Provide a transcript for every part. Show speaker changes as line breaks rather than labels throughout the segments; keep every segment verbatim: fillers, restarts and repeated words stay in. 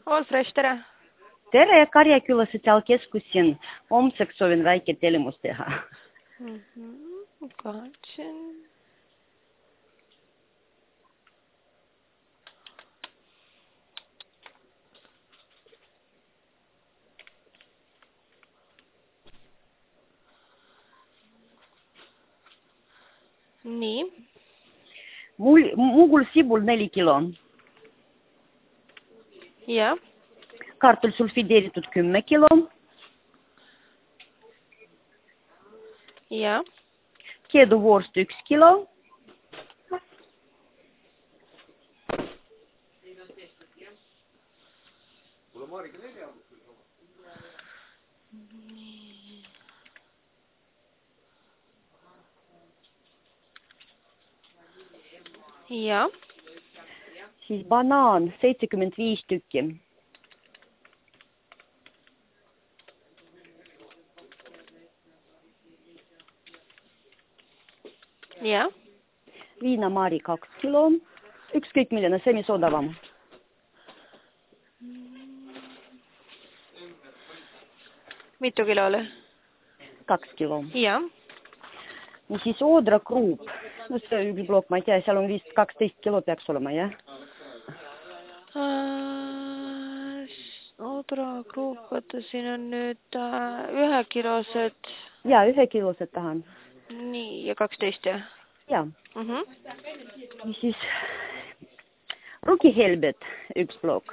All Fresh, tere!
Tere, Karjaküla sotsiaalkeskus siin. Homseks soovin väike tellimus teha.
Mm-hmm. Katsin. Nii.
Mul, mugul sibul neli kilo.
Ja.
Kartul sulfideeritud kümme kilo.
Ja.
Keeduvorst üks kilo.
Ja.
Siis banaan seitsekümmend viis tükki.
Ja.
Viinamaari kaks kilo. Ükskõik milline, see mis odavam.
Mitu kilo oli?
Kaks kilo.
Ja.
Ja siis Odra kruup. No see üks blok, ma ei tea, seal on vist kaksteist kilo peaks olema, jah?
Odra kruup, vaata siin on nüüd ühekilosed.
Ja, ühekilosed tahan.
Nii, ja kaksteist, jah?
Ja.
Mhm.
Ja siis rukihelbed üks blok.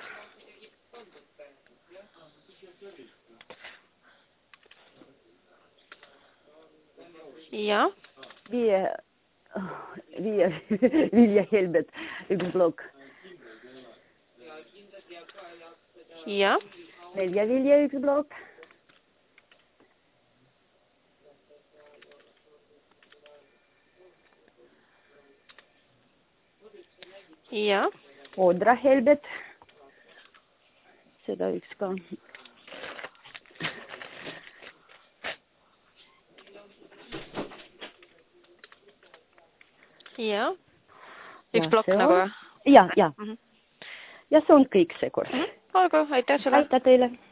Ja.
Viie, viie, viljahelbed üks blok.
Ja.
Nelja vilja üks blok.
Ja.
Odra helbed. Seda üks ka.
Ja. Üks blokk nagu või?
Ja, ja.
Mhm.
Ja see on kõik seekord.
Mhm. Olgu, aitäh sulle.
Aitäh teile.